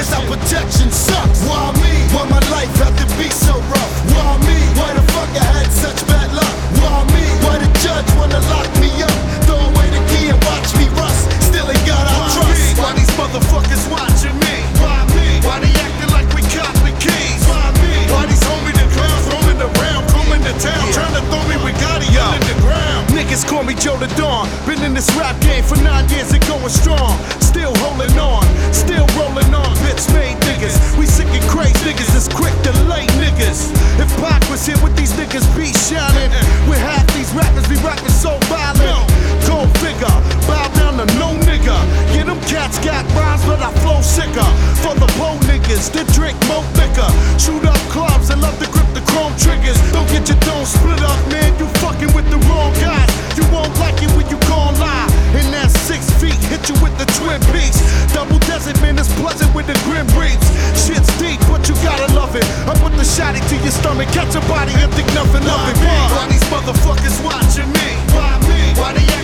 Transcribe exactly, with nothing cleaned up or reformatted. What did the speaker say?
Cause our protection sucks. Why me? Why my life had to be so rough? Why me? Why the fuck I had such bad luck? Why me? Why the judge wanna lock me up? Throw away the key and watch me rust. Still ain't got our Why trust. me? Why these motherfuckers watching me? Why me? Why they acting like we cop the keys? Why me? Why these homies the clowns roaming around, combing the town, Yeah. trying to throw me with Gotti under the ground? Niggas call me Joe the Dawn. Been in this rap game for nine years and going strong. Still holding on, still rolling on. Bitch made niggas, we sick and crazy niggas that's quick to lay niggas. If Pac was here with these niggas be shining, with half these rappers be rapping so violent. Go figure, bow down to no nigga. Yeah, them cats got rhymes, but I flow sicker. For the poor niggas that drink more liquor, shoot up clubs and love to grip the chrome triggers. Don't get your dome split up, man. You fucking with the wrong guys. You won't like it when you gon' lie. And that six feet hit you with the twin peaks. Double desert, man, it's pleasant with the grim reaps. Shit's deep, but you gotta love it. I put the shotty to your stomach, catch your body and think nothing of it. Why these motherfuckers watching me? Why me? Why they